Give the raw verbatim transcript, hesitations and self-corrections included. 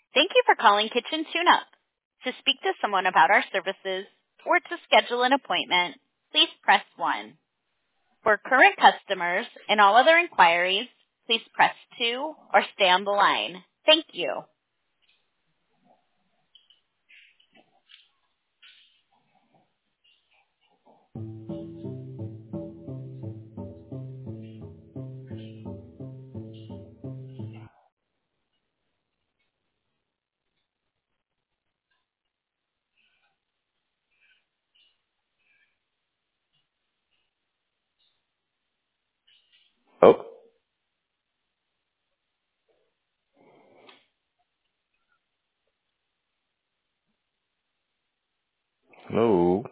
Thank you for calling Kitchen Tune-Up. To speak to someone about our services or to schedule an appointment, please press one. For current customers and all other inquiries, please press two or stay on the line. Thank you. Oh, hello.